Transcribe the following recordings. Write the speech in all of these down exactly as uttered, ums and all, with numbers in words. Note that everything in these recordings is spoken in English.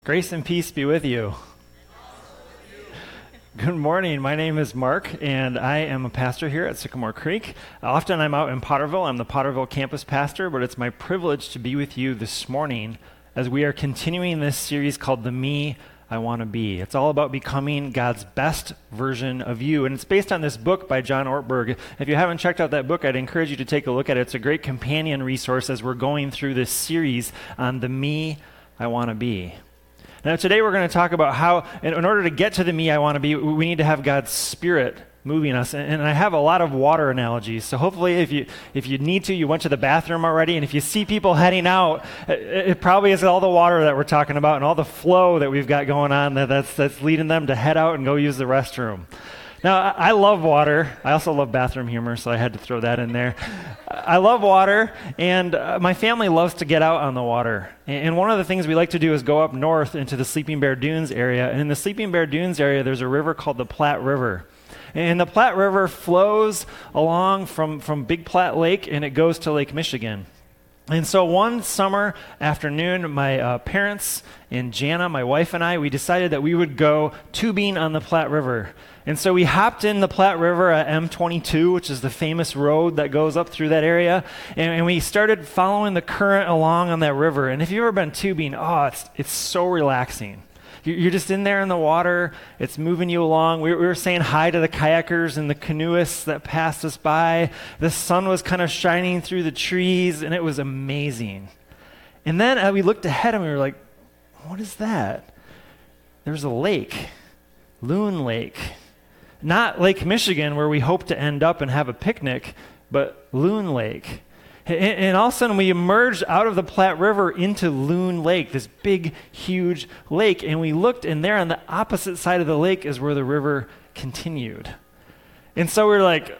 Grace and peace be with you. Good morning. My name is Mark, and I am a pastor here at Sycamore Creek. Often I'm out in Potterville. I'm the Potterville campus pastor, but it's my privilege to be with you this morning as we are continuing this series called The Me I Want to Be. It's all about becoming God's best version of you, and it's based on this book by John Ortberg. If you haven't checked out that book, I'd encourage you to take a look at it. It's a great companion resource as we're going through this series on The Me I Want to Be. Now, today we're going to talk about how, in, in order to get to the me I want to be, we need to have God's Spirit moving us. And, and I have a lot of water analogies. So hopefully, if you if you need to, you went to the bathroom already. And if you see people heading out, it, it probably is all the water that we're talking about and all the flow that we've got going on that, that's that's leading them to head out and go use the restroom. Now, I, I love water. I also love bathroom humor, so I had to throw that in there. I love water, and uh, my family loves to get out on the water. And, and one of the things we like to do is go up north into the Sleeping Bear Dunes area. And in the Sleeping Bear Dunes area, there's a river called the Platte River. And the Platte River flows along from, from Big Platte Lake, and it goes to Lake Michigan. And so one summer afternoon, my uh, parents and Jana, my wife, and I, we decided that we would go tubing on the Platte River. And so we hopped in the Platte River at M twenty-two, which is the famous road that goes up through that area, and, and we started following the current along on that river. And if you've ever been tubing, oh, it's it's so relaxing. You're just in there in the water. It's moving you along. We, we were saying hi to the kayakers and the canoeists that passed us by. The sun was kind of shining through the trees, and it was amazing. And then uh, we looked ahead, and we were like, what is that? There's a lake, Loon Lake. Not Lake Michigan, where we hope to end up and have a picnic, but Loon Lake. And, and all of a sudden, we emerged out of the Platte River into Loon Lake, this big, huge lake. And we looked, and there on the opposite side of the lake is where the river continued. And so we were like,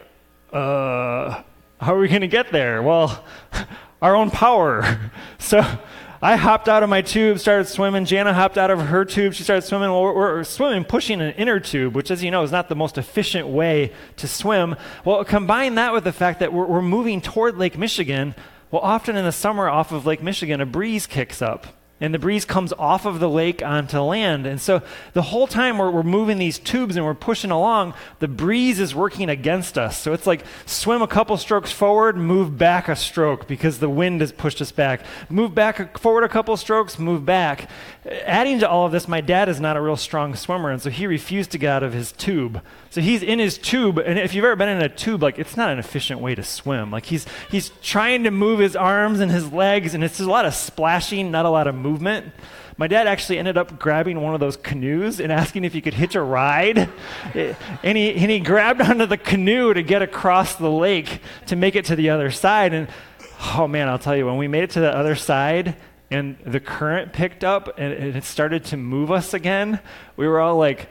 uh, how are we going to get there? Well, our own power. So I hopped out of my tube, started swimming. Jana hopped out of her tube. She started swimming. Well, we're, we're swimming, pushing an inner tube, which, as you know, is not the most efficient way to swim. Well, combine that with the fact that we're, we're moving toward Lake Michigan. Well, often in the summer off of Lake Michigan, a breeze kicks up. And the breeze comes off of the lake onto land. And so the whole time we're, we're moving these tubes and we're pushing along, the breeze is working against us. So it's like swim a couple strokes forward, move back a stroke because the wind has pushed us back. Move back forward a couple strokes, move back. Adding to all of this, my dad is not a real strong swimmer, and so he refused to get out of his tube. So he's in his tube, and if you've ever been in a tube, like, it's not an efficient way to swim. Like, he's he's trying to move his arms and his legs, and it's just a lot of splashing, not a lot of movement. My dad actually ended up grabbing one of those canoes and asking if he could hitch a ride. and, he, and he grabbed onto the canoe to get across the lake to make it to the other side. And, oh, man, I'll tell you, when we made it to the other side and the current picked up and it started to move us again, we were all like,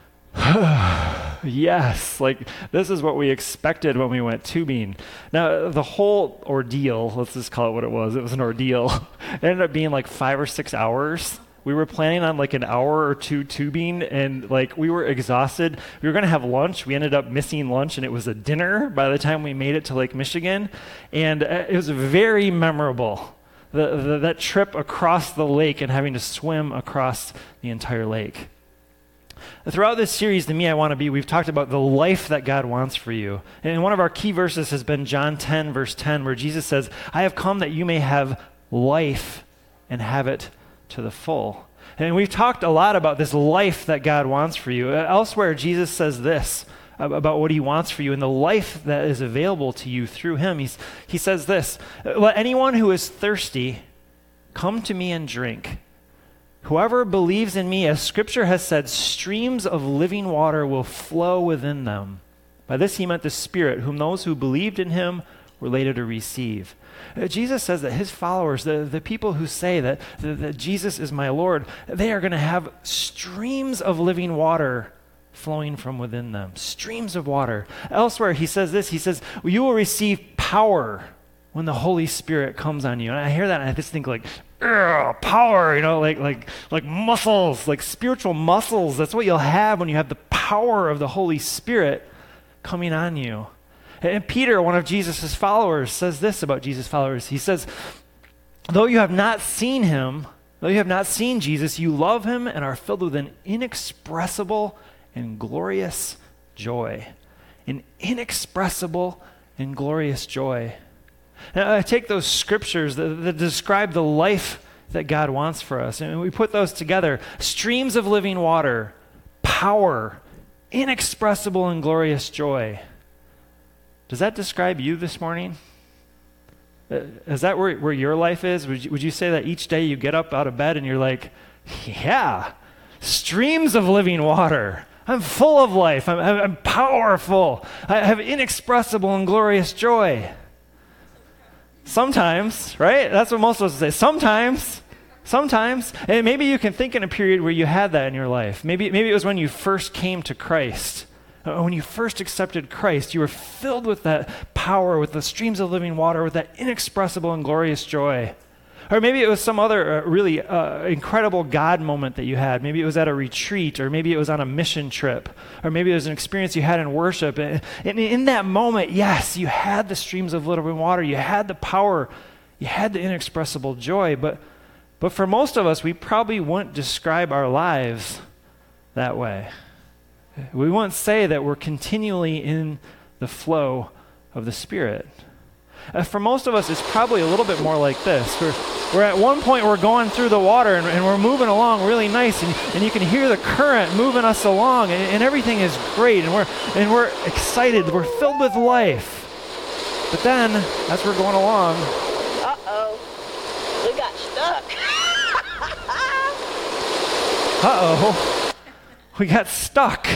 yes, like this is what we expected when we went tubing. Now, the whole ordeal, let's just call it what it was, it was an ordeal, it ended up being like five or six hours. We were planning on like an hour or two tubing, and like we were exhausted. We were going to have lunch. We ended up missing lunch, and it was a dinner by the time we made it to Lake Michigan, and it was very memorable. The, the, that trip across the lake and having to swim across the entire lake. Throughout this series, The Me I Want to Be, we've talked about the life that God wants for you. And one of our key verses has been John ten, verse ten, where Jesus says, I have come that you may have life and have it to the full. And we've talked a lot about this life that God wants for you. Elsewhere, Jesus says this about what he wants for you and the life that is available to you through him. He's, he says this, let anyone who is thirsty come to me and drink. Whoever believes in me, as Scripture has said, streams of living water will flow within them. By this he meant the Spirit, whom those who believed in him were later to receive. Uh, Jesus says that his followers, the, the people who say that, that, that Jesus is my Lord, they are going to have streams of living water flowing from within them. Streams of water. Elsewhere, he says this, he says, well, you will receive power when the Holy Spirit comes on you. And I hear that and I just think like, power, you know, like like like muscles, like spiritual muscles. That's what you'll have when you have the power of the Holy Spirit coming on you. And Peter, one of Jesus' followers, says this about Jesus' followers. He says, though you have not seen him, Though you have not seen Jesus, you love him and are filled with an inexpressible and glorious joy. An inexpressible and glorious joy. Now, I take those scriptures that, that describe the life that God wants for us, and we put those together. Streams of living water, power, inexpressible and glorious joy. Does that describe you this morning? Is that where, where your life is? Would you, would you say that each day you get up out of bed and you're like, yeah, streams of living water. I'm full of life. I'm, I'm powerful. I have inexpressible and glorious joy. Sometimes, right? That's what most of us say. Sometimes. Sometimes. And maybe you can think in a period where you had that in your life. Maybe, maybe it was when you first came to Christ. When you first accepted Christ, you were filled with that power, with the streams of living water, with that inexpressible and glorious joy. Or maybe it was some other uh, really uh, incredible God moment that you had. Maybe it was at a retreat, or maybe it was on a mission trip, or maybe it was an experience you had in worship. And, and in that moment, yes, you had the streams of living water, you had the power, you had the inexpressible joy. But, but for most of us, we probably wouldn't describe our lives that way. We won't say that we're continually in the flow of the Spirit. Uh, for most of us, it's probably a little bit more like this. We're, we're at one point, we're going through the water, and, and we're moving along really nice, and, and you can hear the current moving us along, and, and everything is great, and we're, and we're excited. We're filled with life. But then, as we're going along, uh-oh, we got stuck. uh-oh. We got stuck.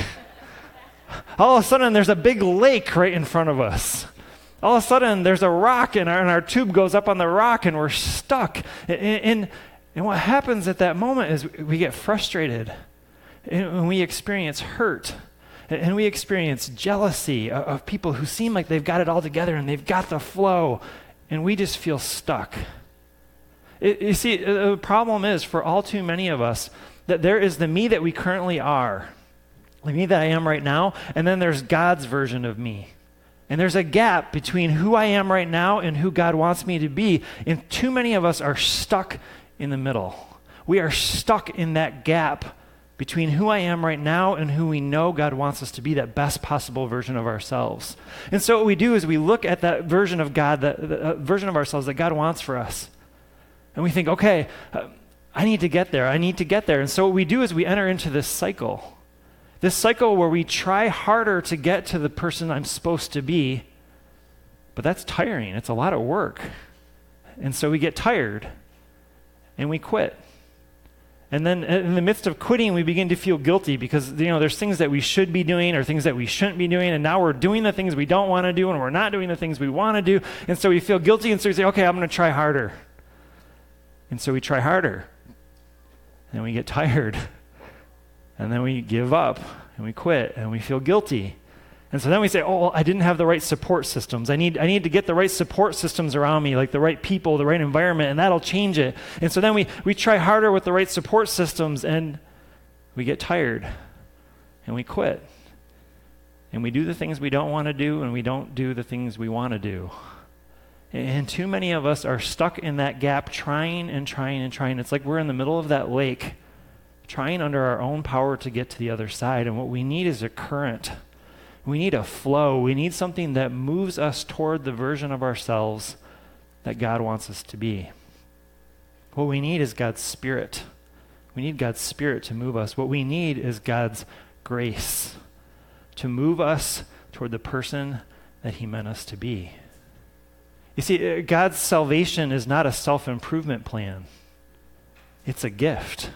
All of a sudden, there's a big lake right in front of us. All of a sudden, there's a rock, and our, and our tube goes up on the rock, and we're stuck. And, and, and what happens at that moment is we get frustrated, and we experience hurt, and we experience jealousy of, of people who seem like they've got it all together, and they've got the flow, and we just feel stuck. It, you see, the problem is, for all too many of us, that there is the me that we currently are, the me that I am right now, and then there's God's version of me. And there's a gap between who I am right now and who God wants me to be, and too many of us are stuck in the middle. We are stuck in that gap between who I am right now and who we know God wants us to be, that best possible version of ourselves. And so what we do is we look at that version of God, that, that version of ourselves that God wants for us, and we think, okay, uh, I need to get there. I need to get there. And so what we do is we enter into this cycle. This cycle where we try harder to get to the person I'm supposed to be, but that's tiring. It's a lot of work. And so we get tired and we quit. And then in the midst of quitting, we begin to feel guilty because, you know, there's things that we should be doing or things that we shouldn't be doing, and now we're doing the things we don't want to do and we're not doing the things we want to do. And so we feel guilty, and so we say, okay, I'm going to try harder. And so we try harder. And we get tired, and then we give up, and we quit, and we feel guilty. And so then we say, oh, well, I didn't have the right support systems. I need I need to get the right support systems around me, like the right people, the right environment, and that'll change it. And so then we, we try harder with the right support systems, and we get tired, and we quit. And we do the things we don't want to do, and we don't do the things we want to do. And too many of us are stuck in that gap, trying and trying and trying. It's like we're in the middle of that lake, trying under our own power to get to the other side. And what we need is a current. We need a flow. We need something that moves us toward the version of ourselves that God wants us to be. What we need is God's Spirit. We need God's Spirit to move us. What we need is God's grace to move us toward the person that He meant us to be. You see, God's salvation is not a self-improvement plan. It's a gift.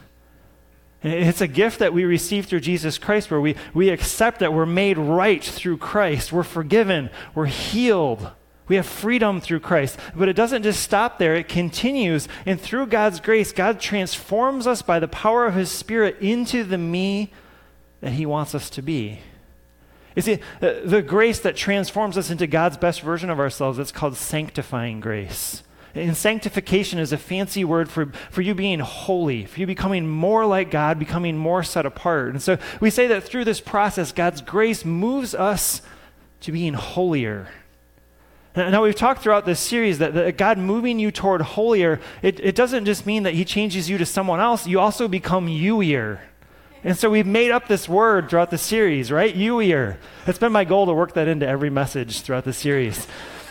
It's a gift that we receive through Jesus Christ, where we, we accept that we're made right through Christ. We're forgiven. We're healed. We have freedom through Christ. But it doesn't just stop there. It continues. And through God's grace, God transforms us by the power of His Spirit into the me that He wants us to be. You see, the grace that transforms us into God's best version of ourselves, it's called sanctifying grace. And sanctification is a fancy word for, for you being holy, for you becoming more like God, becoming more set apart. And so we say that through this process, God's grace moves us to being holier. Now, we've talked throughout this series that, that God moving you toward holier, it, it doesn't just mean that he changes you to someone else. You also become you-ier. And so we've made up this word throughout the series, right? You-ier. It's been my goal to work that into every message throughout the series.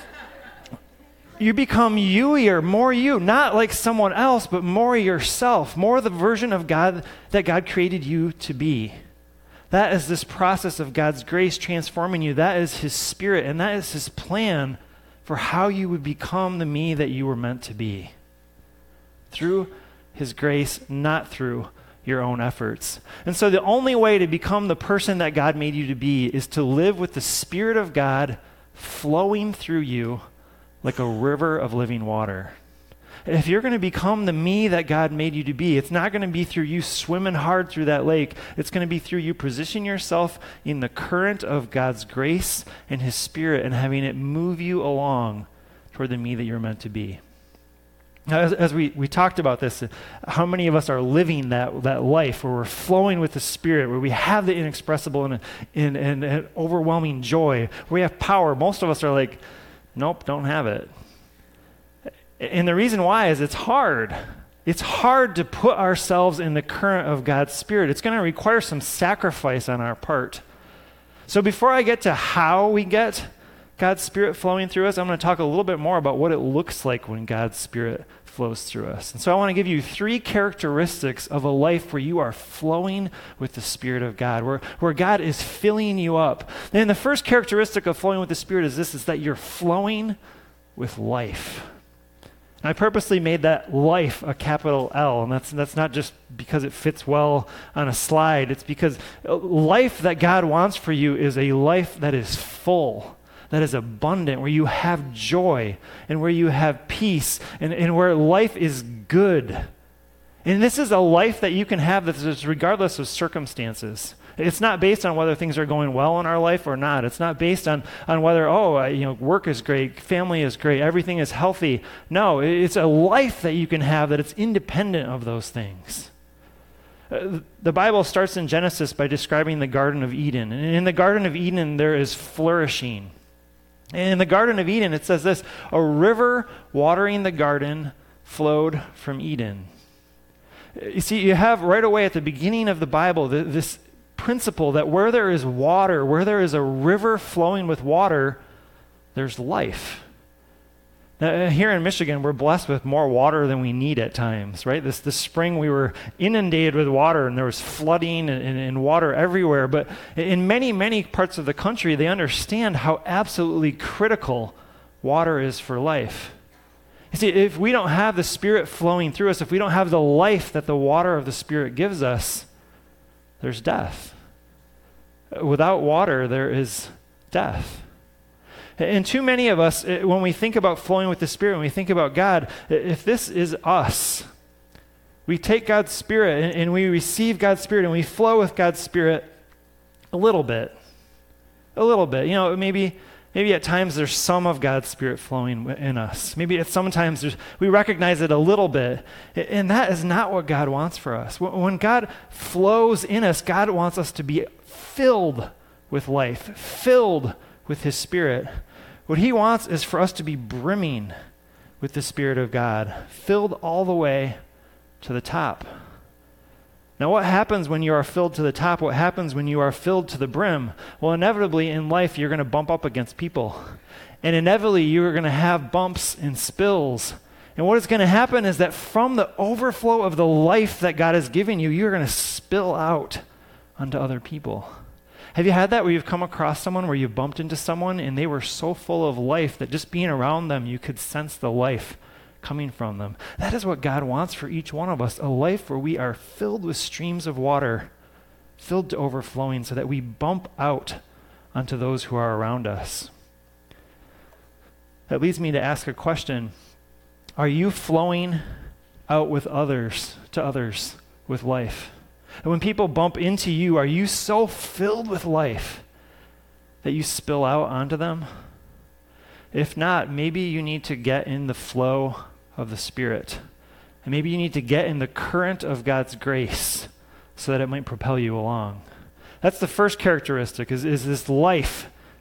You become you-ier, more you, not like someone else, but more yourself, more the version of God that God created you to be. That is this process of God's grace transforming you. That is his spirit, and that is his plan for how you would become the me that you were meant to be. Through his grace, not through your own efforts. And so the only way to become the person that God made you to be is to live with the Spirit of God flowing through you like a river of living water. If you're going to become the me that God made you to be, it's not going to be through you swimming hard through that lake. It's going to be through you positioning yourself in the current of God's grace and his Spirit and having it move you along toward the me that you're meant to be. Now, as, as we, we talked about this, how many of us are living that, that life where we're flowing with the Spirit, where we have the inexpressible and, and, and, and overwhelming joy, where we have power? Most of us are like, nope, don't have it. And the reason why is it's hard. It's hard to put ourselves in the current of God's Spirit. It's going to require some sacrifice on our part. So before I get to how we get God's Spirit flowing through us, I'm going to talk a little bit more about what it looks like when God's Spirit flows through us. And so I want to give you three characteristics of a life where you are flowing with the Spirit of God, where, where God is filling you up. And the first characteristic of flowing with the Spirit is this, is that you're flowing with life. I purposely made that life a capital L, and that's that's not just because it fits well on a slide. It's because life that God wants for you is a life that is full, that is abundant, where you have joy and where you have peace and, and where life is good. And this is a life that you can have that is regardless of circumstances. It's not based on whether things are going well in our life or not. It's not based on, on whether, oh, uh, you know, work is great, family is great, everything is healthy. No, it's a life that you can have that it's independent of those things. Uh, the Bible starts in Genesis by describing the Garden of Eden. And in the Garden of Eden, there is flourishing. And in the Garden of Eden, it says this, a river watering the garden flowed from Eden. You see, you have right away at the beginning of the Bible this principle that where there is water, where there is a river flowing with water, there's life. Now, here in Michigan, we're blessed with more water than we need at times, right? This this spring we were inundated with water and there was flooding and, and, and water everywhere. But in many, many parts of the country, they understand how absolutely critical water is for life. You see, if we don't have the Spirit flowing through us, if we don't have the life that the water of the Spirit gives us, there's death. Without water, there is death. And too many of us, when we think about flowing with the Spirit, when we think about God, if this is us, we take God's Spirit and, and we receive God's Spirit and we flow with God's Spirit a little bit. A little bit. You know, maybe maybe at times there's some of God's Spirit flowing in us. Maybe at sometimes there's, we recognize it a little bit. And that is not what God wants for us. When God flows in us, God wants us to be filled with life, filled with his Spirit. What he wants is for us to be brimming with the Spirit of God, filled all the way to the top. Now, what happens when you are filled to the top? What happens when you are filled to the brim? Well, inevitably in life, you're going to bump up against people. And inevitably, you're going to have bumps and spills. And what is going to happen is that from the overflow of the life that God has given you, you're going to spill out onto other people. Have you had that where you've come across someone, where you've bumped into someone, and they were so full of life that just being around them, you could sense the life coming from them? That is what God wants for each one of us, a life where we are filled with streams of water, filled to overflowing, so that we bump out onto those who are around us. That leads me to ask a question. Are you flowing out with others, to others, with life? And when people bump into you, are you so filled with life that you spill out onto them? If not, maybe you need to get in the flow of the Spirit. And maybe you need to get in the current of God's grace so that it might propel you along. That's the first characteristic, is, is this life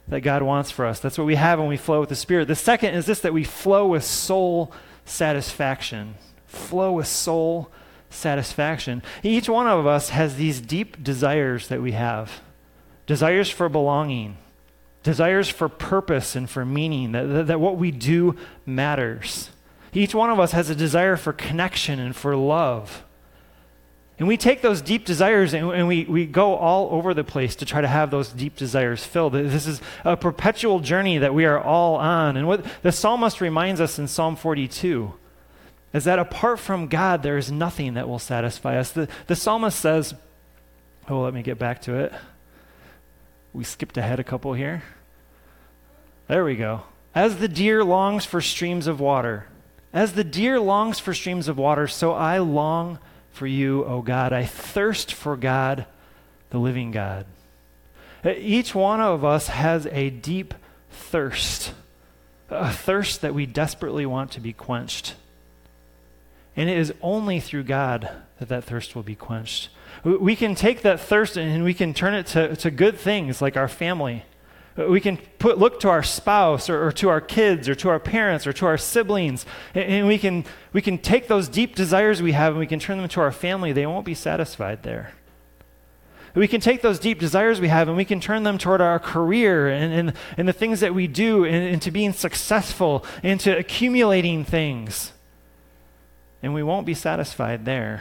that God wants for us. That's what we have when we flow with the Spirit. The second is this, that we flow with soul satisfaction. Flow with soul satisfaction. Each one of us has these deep desires that we have. Desires for belonging. Desires for purpose and for meaning, that, that, that what we do matters. Each one of us has a desire for connection and for love. And we take those deep desires and, and we, we go all over the place to try to have those deep desires filled. This is a perpetual journey that we are all on. And what the psalmist reminds us in Psalm forty-two is that apart from God, there is nothing that will satisfy us. The, the psalmist says, oh, let me get back to it. We skipped ahead a couple here. There we go. As the deer longs for streams of water, as the deer longs for streams of water, so I long for you, O God. I thirst for God, the living God. Each one of us has a deep thirst, a thirst that we desperately want to be quenched. And it is only through God that that thirst will be quenched. We can take that thirst and we can turn it to, to good things like our family. We can put look to our spouse or, or to our kids or to our parents or to our siblings, and, and we can we can take those deep desires we have and we can turn them to our family. They won't be satisfied there. We can take those deep desires we have and we can turn them toward our career and, and, and the things that we do and, and to being successful and to accumulating things. And we won't be satisfied there.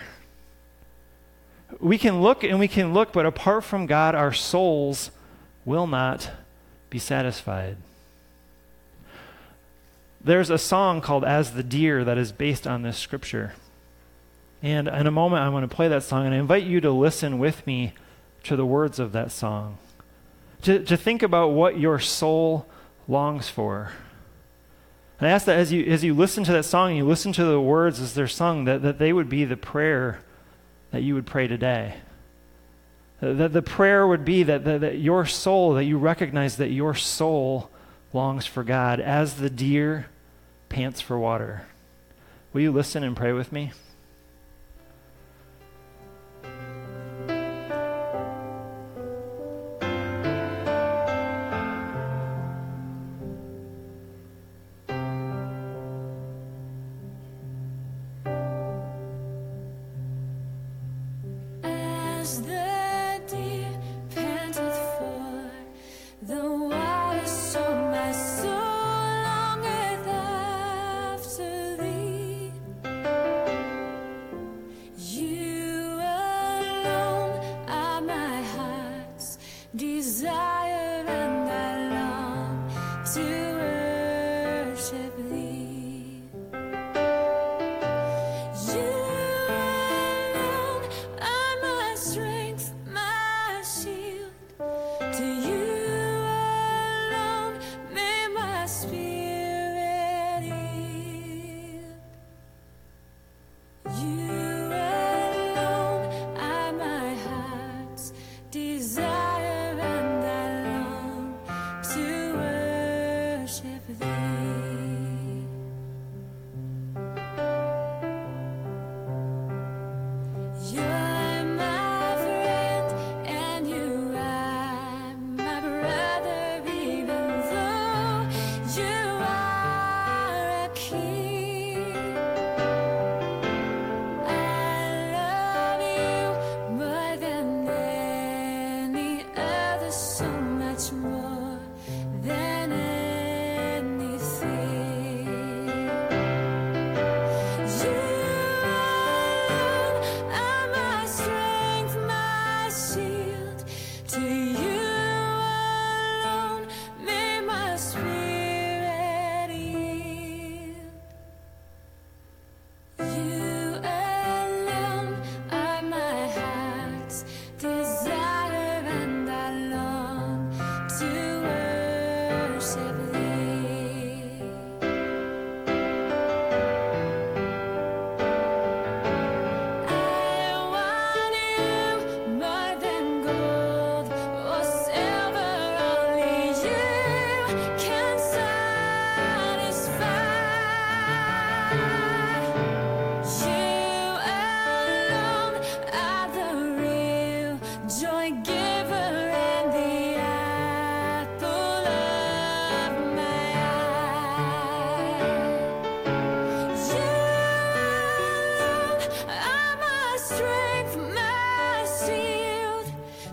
We can look and we can look, but apart from God, our souls will not be satisfied. There's a song called As the Deer that is based on this scripture. And in a moment, I'm going to play that song, and I invite you to listen with me to the words of that song, to, to think about what your soul longs for. And I ask that as you as you listen to that song and you listen to the words as they're sung, that, that they would be the prayer that you would pray today. That the prayer would be that, that, that your soul, that you recognize that your soul longs for God as the deer pants for water. Will you listen and pray with me? As the deer panteth for the water, so my soul longeth after thee.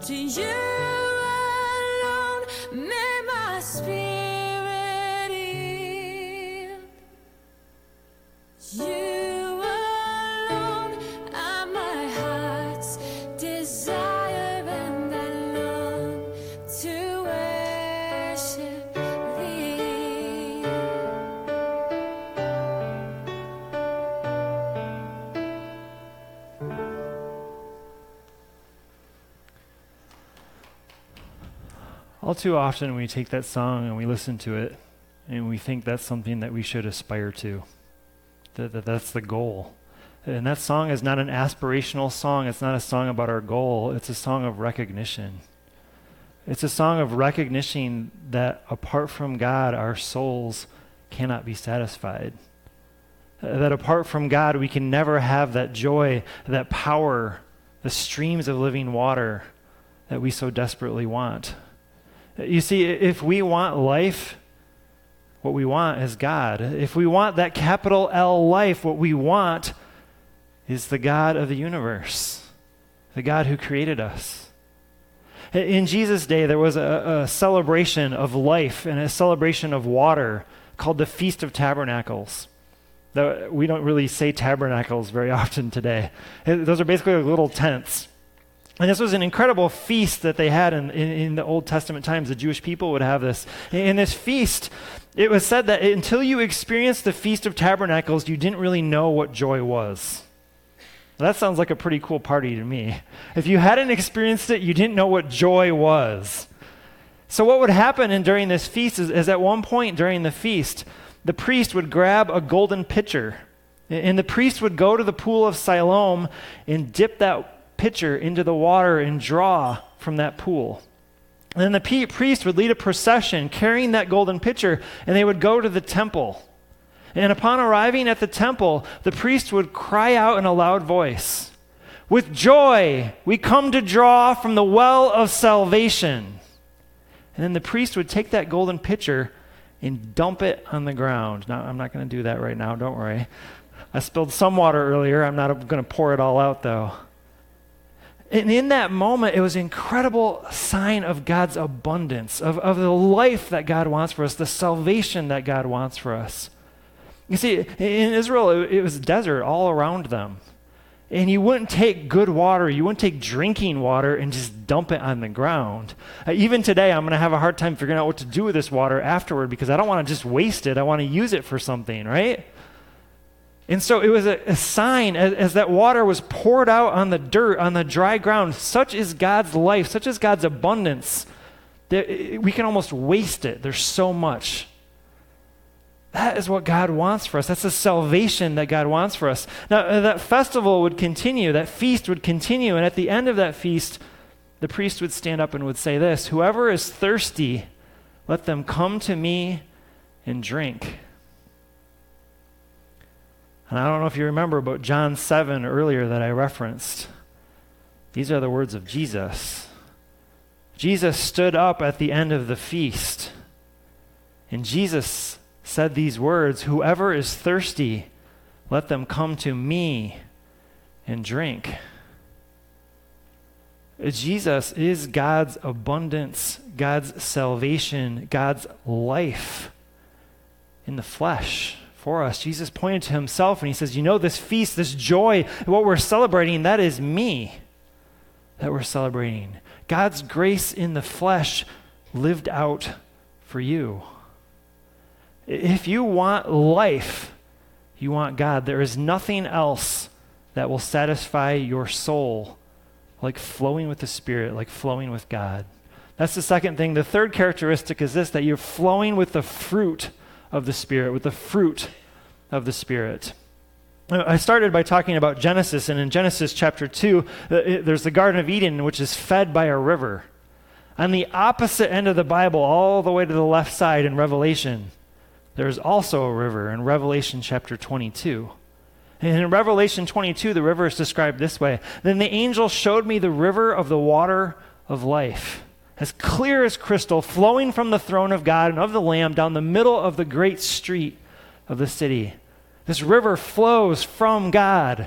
To you alone may my spirit yield. You alone are my heart's desire, and I long to worship thee. All too often we take that song and we listen to it and we think that's something that we should aspire to, that, that that's the goal. And that song is not an aspirational song. It's not a song about our goal. It's a song of recognition. It's a song of recognition that apart from God, our souls cannot be satisfied. Uh, that apart from God, we can never have that joy, that power, the streams of living water that we so desperately want. You see, if we want life, what we want is God. If we want that capital L life, what we want is the God of the universe, the God who created us. In Jesus' day, there was a, a celebration of life and a celebration of water called the Feast of Tabernacles. Though we don't really say tabernacles very often today. Those are basically like little tents. And this was an incredible feast that they had in, in, in the Old Testament times. The Jewish people would have this. In this feast, it was said that until you experienced the Feast of Tabernacles, you didn't really know what joy was. That sounds like a pretty cool party to me. If you hadn't experienced it, you didn't know what joy was. So what would happen in, during this feast is, is at one point during the feast, the priest would grab a golden pitcher, and the priest would go to the pool of Siloam and dip that pitcher into the water and draw from that pool. And then the p- priest would lead a procession carrying that golden pitcher, and they would go to the temple. And upon arriving at the temple, the priest would cry out in a loud voice, "With joy, we come to draw from the well of salvation." And then the priest would take that golden pitcher and dump it on the ground. Now, I'm not going to do that right now, don't worry. I spilled some water earlier. I'm not going to pour it all out, though. And in that moment, it was an incredible sign of God's abundance, of, of the life that God wants for us, the salvation that God wants for us. You see, in Israel, it, it was desert all around them. And you wouldn't take good water, you wouldn't take drinking water and just dump it on the ground. Uh, even today, I'm going to have a hard time figuring out what to do with this water afterward because I don't want to just waste it. I want to use it for something, right? And so it was a, a sign as, as that water was poured out on the dirt, on the dry ground. Such is God's life, such is God's abundance, that we can almost waste it. There's so much. That is what God wants for us. That's the salvation that God wants for us. Now, uh, that festival would continue, that feast would continue, and at the end of that feast, the priest would stand up and would say this, "Whoever is thirsty, let them come to me and drink." And I don't know if you remember, but John seven earlier that I referenced, these are the words of Jesus. Jesus stood up at the end of the feast, and Jesus said these words, "Whoever is thirsty, let them come to me and drink." Jesus is God's abundance, God's salvation, God's life in the flesh for us. Jesus pointed to himself and he says, you know, this feast, this joy, what we're celebrating, that is me that we're celebrating. God's grace in the flesh lived out for you. If you want life, you want God. There is nothing else that will satisfy your soul like flowing with the Spirit, like flowing with God. That's the second thing. The third characteristic is this, that you're flowing with the fruit of the Spirit, with the fruit of the Spirit. I started by talking about Genesis, and in Genesis chapter two, there's the Garden of Eden, which is fed by a river. On the opposite end of the Bible, all the way to the left side in Revelation, there's also a river in Revelation chapter twenty-two. And in Revelation twenty-two, the river is described this way. Then the angel showed me the river of the water of life, as clear as crystal, flowing from the throne of God and of the Lamb down the middle of the great street of the city. This river flows from God.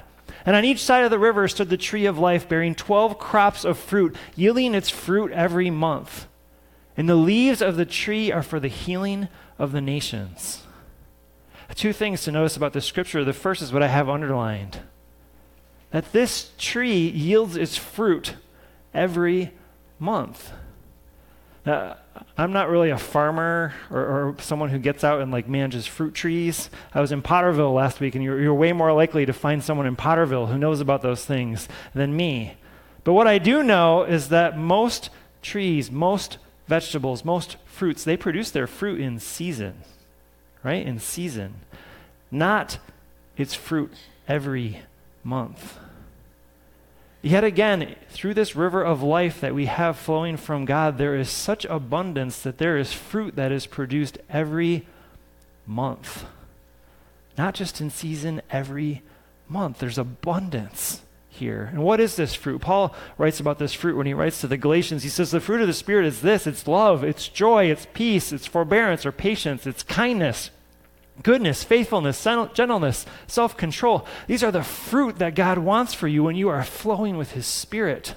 And on each side of the river stood the tree of life, bearing twelve crops of fruit, yielding its fruit every month. And the leaves of the tree are for the healing of the nations. Two things to notice about this scripture. The first is what I have underlined, that this tree yields its fruit every month. Now, I'm not really a farmer or, or someone who gets out and like manages fruit trees. I was in Potterville last week, and you're, you're way more likely to find someone in Potterville who knows about those things than me. But what I do know is that most trees, most vegetables, most fruits, they produce their fruit in season, right? In season, not its fruit every month. Yet again, through this river of life that we have flowing from God, there is such abundance that there is fruit that is produced every month. Not just in season, every month. There's abundance here. And what is this fruit? Paul writes about this fruit when he writes to the Galatians. He says, the fruit of the Spirit is this: it's love, it's joy, it's peace, it's forbearance or patience, it's kindness, goodness, faithfulness, gentleness, self-control. These are the fruit that God wants for you when you are flowing with his Spirit.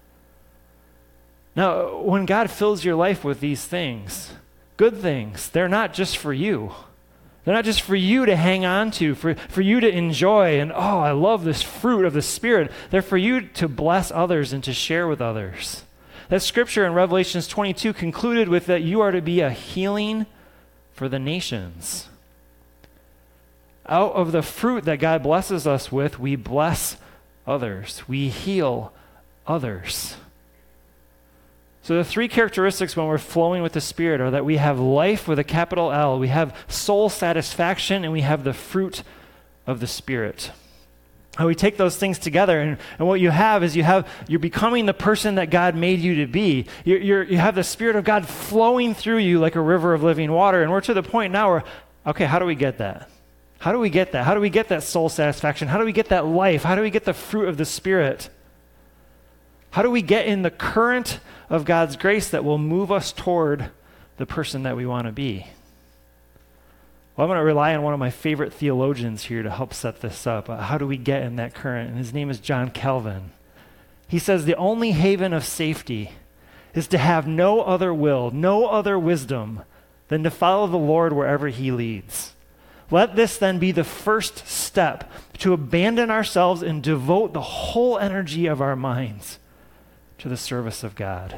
Now, when God fills your life with these things, good things, they're not just for you. They're not just for you to hang on to, for, for you to enjoy, and oh, I love this fruit of the Spirit. They're for you to bless others and to share with others. That scripture in Revelation twenty-two concluded with that you are to be a healing for the nations. Out of the fruit that God blesses us with, we bless others. We heal others. So the three characteristics when we're flowing with the Spirit are that we have life with a capital L, we have soul satisfaction, and we have the fruit of the Spirit. And we take those things together, and, and what you have is you have, you're becoming the person that God made you to be. You're, you're, you have the Spirit of God flowing through you like a river of living water, and we're to the point now where, okay, how do we get that? How do we get that? How do we get that soul satisfaction? How do we get that life? How do we get the fruit of the Spirit? How do we get in the current of God's grace that will move us toward the person that we want to be? Well, I'm going to rely on one of my favorite theologians here to help set this up. Uh, how do we get in that current? And his name is John Calvin. He says, the only haven of safety is to have no other will, no other wisdom than to follow the Lord wherever he leads. Let this then be the first step to abandon ourselves and devote the whole energy of our minds to the service of God.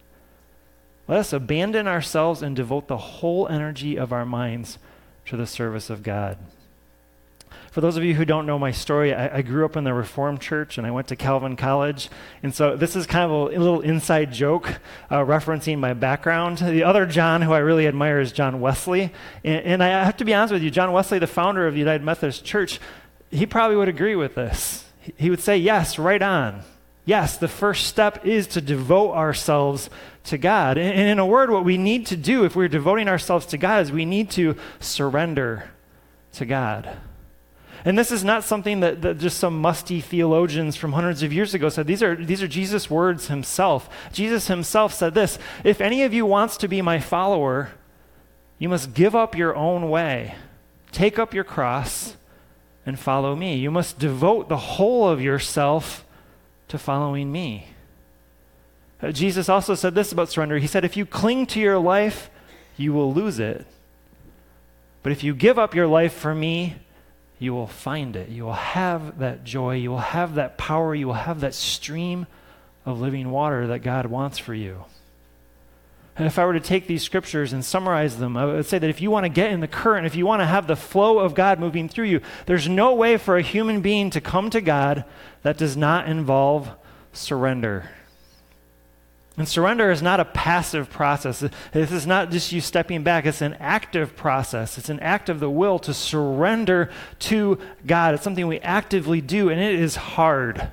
Let us abandon ourselves and devote the whole energy of our minds to the service of God. For those of you who don't know my story, I, I grew up in the Reformed Church and I went to Calvin College. And so this is kind of a, a little inside joke uh, referencing my background. The other John who I really admire is John Wesley. And, and I have to be honest with you, John Wesley, the founder of the United Methodist Church, he probably would agree with this. He, he would say, yes, right on. Yes, the first step is to devote ourselves to God. And, and in a word, what we need to do if we're devoting ourselves to God is we need to surrender to God. And this is not something that, that just some musty theologians from hundreds of years ago said. These are, these are Jesus' words himself. Jesus himself said this: if any of you wants to be my follower, you must give up your own way, take up your cross, and follow me. You must devote the whole of yourself to following me. Uh, Jesus also said this about surrender. He said, if you cling to your life, you will lose it. But if you give up your life for me, you will find it. You will have that joy. You will have that power. You will have that stream of living water that God wants for you. And if I were to take these scriptures and summarize them, I would say that if you want to get in the current, if you want to have the flow of God moving through you, there's no way for a human being to come to God that does not involve surrender. And surrender is not a passive process. This is not just you stepping back. It's an active process. It's an act of the will to surrender to God. It's something we actively do, and it is hard.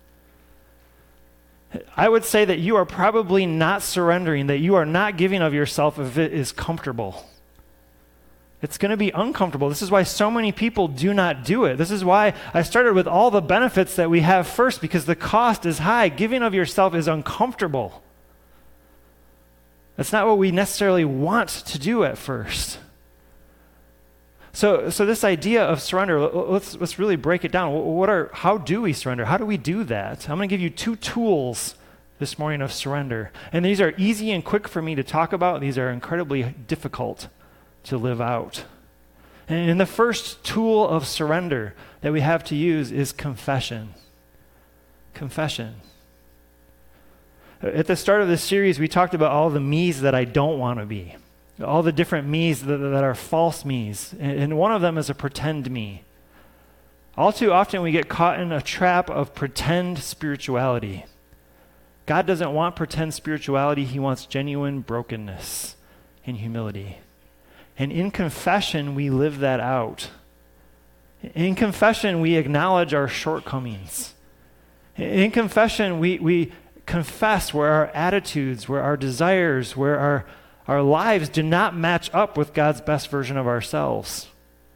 I would say that you are probably not surrendering, that you are not giving of yourself if it is comfortable. It's going to be uncomfortable. This is why so many people do not do it. This is why I started with all the benefits that we have first, because the cost is high. Giving of yourself is uncomfortable. That's not what we necessarily want to do at first. So, so this idea of surrender, let's let's really break it down. What are how do we surrender? How do we do that? I'm going to give you two tools this morning of surrender, and these are easy and quick for me to talk about. These are incredibly difficult to live out. And the first tool of surrender that we have to use is confession. Confession. At the start of this series, we talked about all the me's that I don't want to be. All the different me's that, that are false me's. And one of them is a pretend me. All too often we get caught in a trap of pretend spirituality. God doesn't want pretend spirituality. He wants genuine brokenness and humility. And in confession, we live that out. In confession, we acknowledge our shortcomings. In confession, we, we confess where our attitudes, where our desires, where our, our lives do not match up with God's best version of ourselves.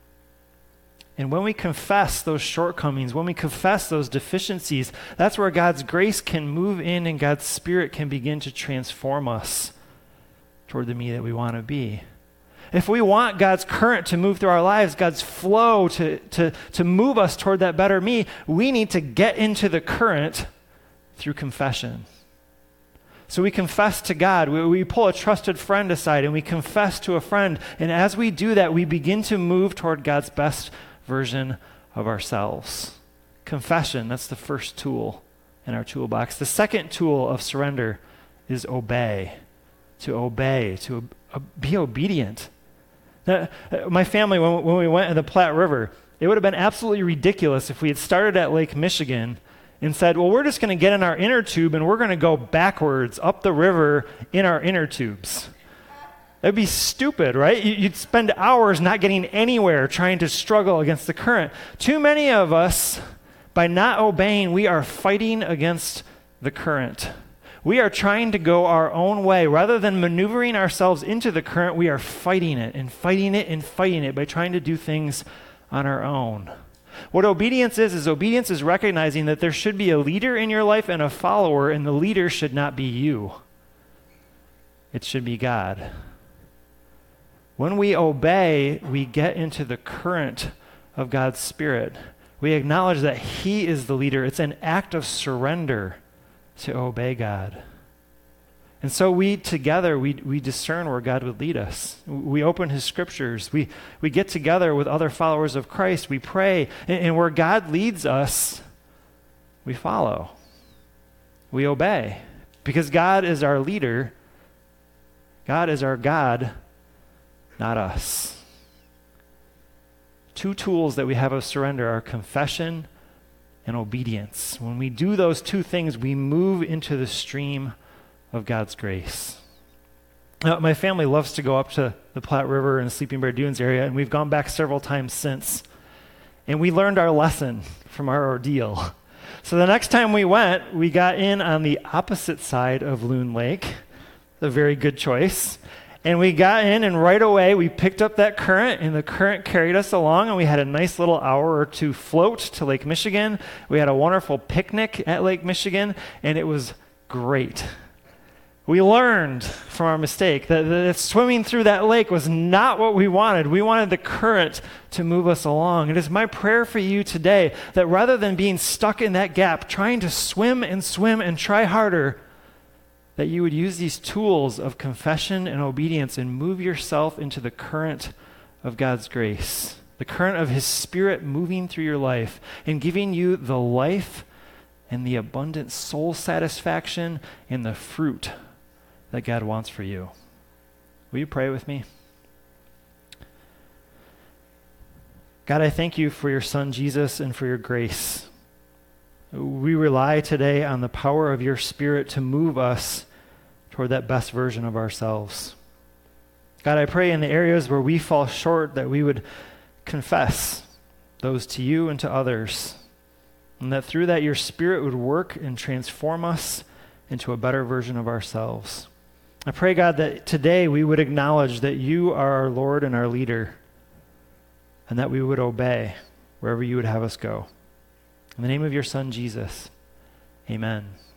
And when we confess those shortcomings, when we confess those deficiencies, that's where God's grace can move in and God's Spirit can begin to transform us toward the me that we want to be. If we want God's current to move through our lives, God's flow to, to, to move us toward that better me, we need to get into the current through confession. So we confess to God. We, we pull a trusted friend aside and we confess to a friend. And as we do that, we begin to move toward God's best version of ourselves. Confession, that's the first tool in our toolbox. The second tool of surrender is obey. To obey, to uh, be obedient. Uh, my family, when, when we went to the Platte River, it would have been absolutely ridiculous if we had started at Lake Michigan and said, well, we're just going to get in our inner tube and we're going to go backwards up the river in our inner tubes. That'd be stupid, right? You'd spend hours not getting anywhere trying to struggle against the current. Too many of us, by not obeying, we are fighting against the current. We are trying to go our own way. Rather than maneuvering ourselves into the current, we are fighting it and fighting it and fighting it by trying to do things on our own. What obedience is, is obedience is recognizing that there should be a leader in your life and a follower, and the leader should not be you. It should be God. When we obey, we get into the current of God's Spirit. We acknowledge that He is the leader. It's an act of surrender to obey God. And so we together, we we discern where God would lead us. We open His scriptures. We we get together with other followers of Christ. We pray. And, and where God leads us, we follow. We obey. Because God is our leader. God is our God, not us. Two tools that we have of surrender are confession and obedience. When we do those two things, we move into the stream of God's grace. Now, my family loves to go up to the Platte River and Sleeping Bear Dunes area, and we've gone back several times since. And we learned our lesson from our ordeal. So the next time we went, we got in on the opposite side of Loon Lake. A very good choice. And we got in, and right away we picked up that current, and the current carried us along, and we had a nice little hour or two float to Lake Michigan. We had a wonderful picnic at Lake Michigan, and it was great. We learned from our mistake that, that swimming through that lake was not what we wanted. We wanted the current to move us along. It is my prayer for you today that rather than being stuck in that gap, trying to swim and swim and try harder, that you would use these tools of confession and obedience and move yourself into the current of God's grace, the current of His Spirit moving through your life and giving you the life and the abundant soul satisfaction and the fruit that God wants for you. Will you pray with me? God, I thank you for your Son, Jesus, and for your grace. We rely today on the power of your Spirit to move us toward that best version of ourselves. God, I pray in the areas where we fall short that we would confess those to you and to others, and that through that your Spirit would work and transform us into a better version of ourselves. I pray, God, that today we would acknowledge that you are our Lord and our leader, and that we would obey wherever you would have us go. In the name of your Son, Jesus, amen.